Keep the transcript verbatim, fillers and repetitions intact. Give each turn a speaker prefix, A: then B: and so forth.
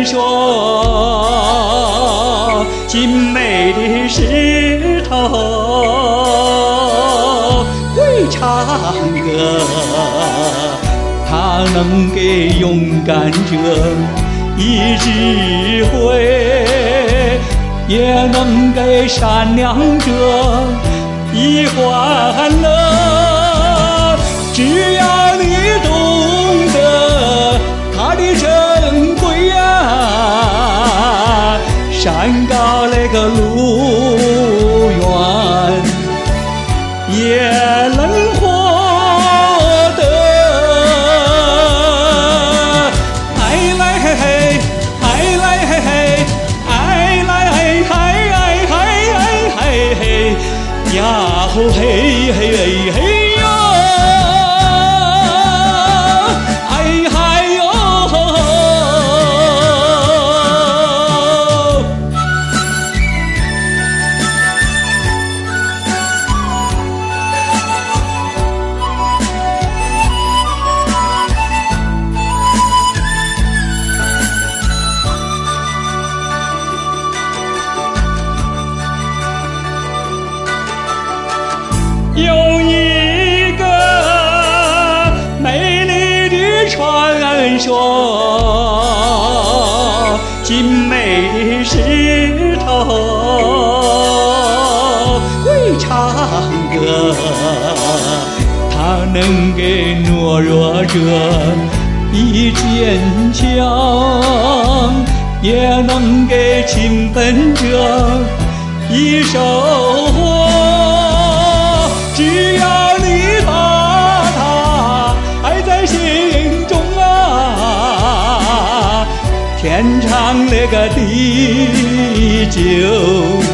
A: 说，精美的石头会唱歌，它能给勇敢者以智慧，也能给善良者以欢乐。只要你懂得它的珍贵呀，山高那个路远，也能获得。爱来嘿嘿，爱来嘿嘿，爱来嘿嘿嘿嘿嘿嘿，呀吼嘿嘿嘿嘿。有一个美丽的传说，精美的石头会唱歌，它能给懦弱者以坚强，也能给勤奋者以收获。只要你把它爱在心中啊，天长那个地久。